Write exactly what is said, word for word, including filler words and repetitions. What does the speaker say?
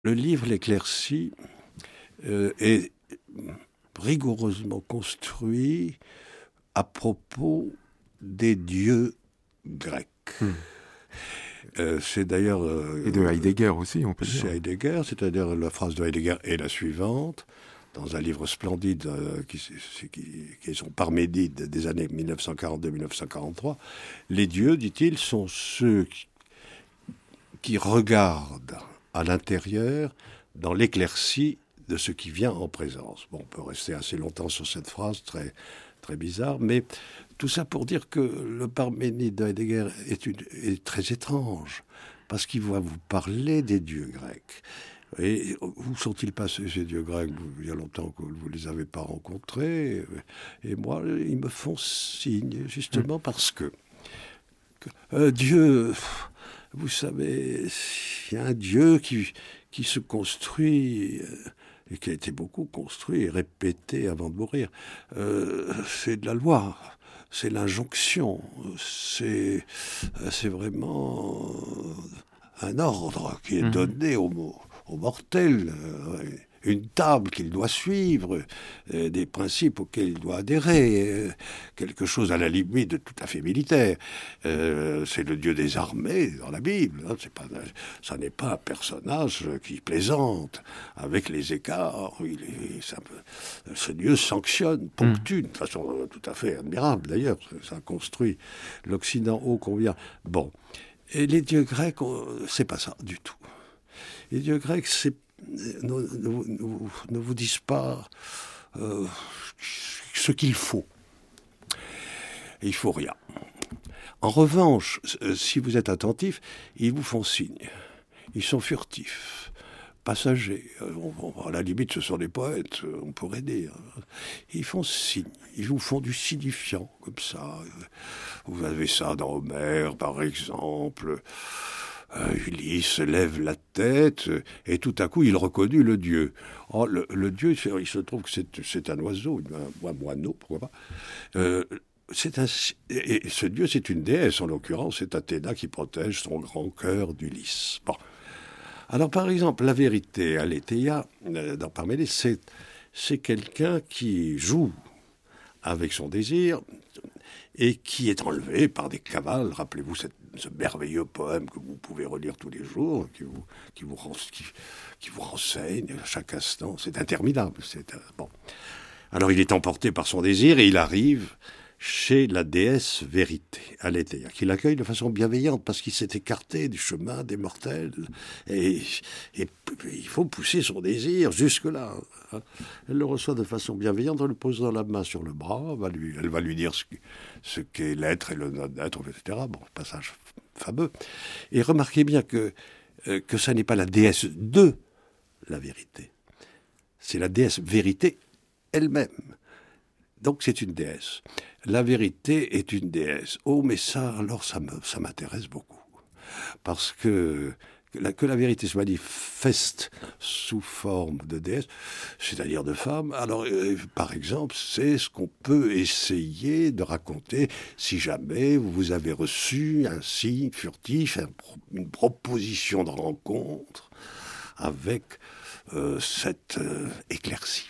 Le livre L'Éclaircie euh, est rigoureusement construit à propos des dieux grecs. Mmh. Euh, c'est d'ailleurs... Euh, Et de Heidegger aussi, on peut dire. C'est Heidegger, c'est-à-dire la phrase de Heidegger est la suivante, dans un livre splendide euh, qui, qui, qui est son Parménide des années dix-neuf cent quarante-deux à dix-neuf cent quarante-trois. Les dieux, dit-il, sont ceux qui, qui regardent à l'intérieur dans l'éclaircie de ce qui vient en présence. Bon, on peut rester assez longtemps sur cette phrase très, très bizarre, mais tout ça pour dire que le Parménide de Heidegger est, une, est très étrange, parce qu'il va vous parler des dieux grecs. Et où sont-ils passés, ces dieux grecs? Il y a longtemps que vous ne les avez pas rencontrés. Et moi, ils me font signe, justement parce que, que euh, Dieu, vous savez, il y a un Dieu qui, qui se construit, euh, et qui a été beaucoup construit et répété avant de mourir. Euh, c'est de la loi. C'est l'injonction, c'est, c'est vraiment un ordre qui est donné aux, aux mortels, une table qu'il doit suivre, des principes auxquels il doit adhérer, quelque chose à la limite de tout à fait militaire. Euh, c'est le dieu des armées dans la Bible. Hein, c'est pas, ça n'est pas un personnage qui plaisante avec les écarts. Il est, ça, ce dieu sanctionne, ponctue, de façon tout à fait admirable d'ailleurs. Ça construit l'Occident ô combien. Bon. Et les dieux grecs, c'est pas ça du tout. Les dieux grecs, c'est, ne, ne, ne, ne vous disent pas euh, ce qu'il faut. Et il faut rien. En revanche, si vous êtes attentif, ils vous font signe. Ils sont furtifs, passagers. À la limite, ce sont des poètes, on pourrait dire. Ils font signe. Ils vous font du signifiant, comme ça. Vous avez ça dans Homère, par exemple. Euh, Ulysse lève la tête et tout à coup, il reconnut le dieu. Oh, le, le dieu, il se trouve que c'est, c'est un oiseau, un, un moineau, pourquoi pas. Euh, c'est un, et ce dieu, c'est une déesse, en l'occurrence, c'est Athéna qui protège son grand cœur d'Ulysse. Bon. Alors, par exemple, la vérité, Aletheia, dans Parménide, c'est, c'est quelqu'un qui joue avec son désir et qui est enlevé par des cavales. Rappelez-vous cette, ce merveilleux poème que vous pouvez relire tous les jours, qui vous, qui vous, qui, qui vous renseigne à chaque instant. C'est interminable. C'est, bon. Alors, il est emporté par son désir et il arrive chez la déesse Vérité, Aletheia, qui l'accueille de façon bienveillante parce qu'il s'est écarté du chemin des mortels. Et, et, et il faut pousser son désir jusque-là. Hein. Elle le reçoit de façon bienveillante en lui posant la main sur le bras. Elle va lui, elle va lui dire ce, ce qu'est l'être et le non-être, et cetera. Bon, passage fameux. Et remarquez bien que, euh, que ça n'est pas la déesse de la vérité. C'est la déesse Vérité elle-même. Donc c'est une déesse. La vérité est une déesse. Oh, mais ça, alors, ça, me, ça m'intéresse beaucoup. Parce que, que, la, que la vérité se manifeste sous forme de déesse, c'est-à-dire de femme, alors, euh, par exemple, c'est ce qu'on peut essayer de raconter si jamais vous avez reçu un signe furtif, un, une proposition de rencontre avec euh, cette euh, éclaircie.